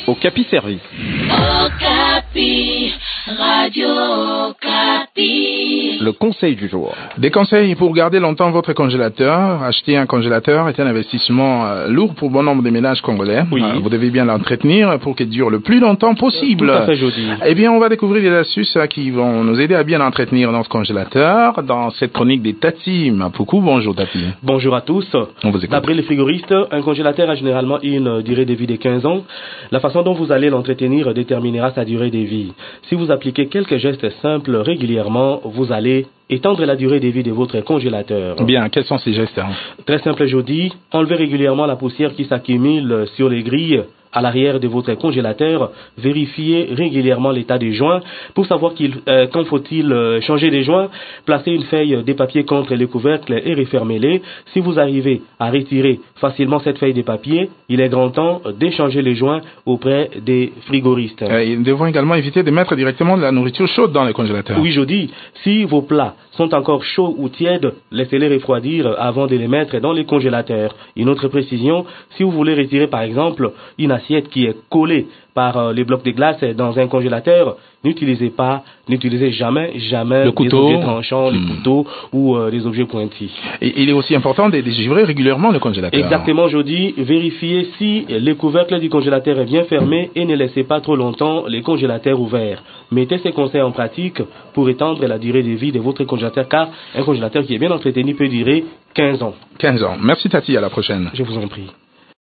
Okapi Service. Okapi, Radio Okapi. Le conseil du jour. Des conseils pour garder longtemps votre congélateur. Acheter un congélateur est un investissement lourd pour bon nombre de ménages congolais. Oui. Vous devez bien l'entretenir pour qu'il dure le plus longtemps possible. Tout à fait, Jody. Eh bien, on va découvrir des astuces qui vont nous aider à bien entretenir notre congélateur dans cette chronique des Tati Mapuku. Bonjour Tati. Bonjour à tous. On vous écoute. D'après les frigoristes, un congélateur a généralement une durée de vie de 15 ans. La façon dont vous allez l'entretenir déterminera sa durée de vie. Si vous appliquez quelques gestes simples régulièrement, vous allez étendre la durée de vie de votre congélateur. Bien, quels sont ces gestes? Très simple, Jody. Enlevez régulièrement la poussière qui s'accumule sur les grilles à l'arrière de votre congélateur. Vérifiez régulièrement l'état des joints. Pour savoir quand faut-il changer les joints, placez une feuille de papier contre les couvercles et refermez-les. Si vous arrivez à retirer facilement cette feuille de papier, il est grand temps d'échanger les joints auprès des frigoristes. Nous devons également éviter de mettre directement de la nourriture chaude dans les congélateurs. Oui, Jody. Si vos plats sont encore chauds ou tièdes, laissez-les refroidir avant de les mettre dans les congélateurs. Une autre précision, si vous voulez retirer par exemple une assiette qui est collée par les blocs de glace dans un congélateur, n'utilisez jamais le couteau, des objets tranchants, les couteaux ou des objets pointis. Et il est aussi important de dégivrer régulièrement le congélateur. Exactement, Jody. Vérifiez si les couvercles du congélateur est bien fermé et ne laissez pas trop longtemps les congélateurs ouverts. Mettez ces conseils en pratique pour étendre la durée de vie de votre congélateur, car un congélateur qui est bien entretenu peut durer 15 ans. 15 ans. Merci Tati, à la prochaine. Je vous en prie.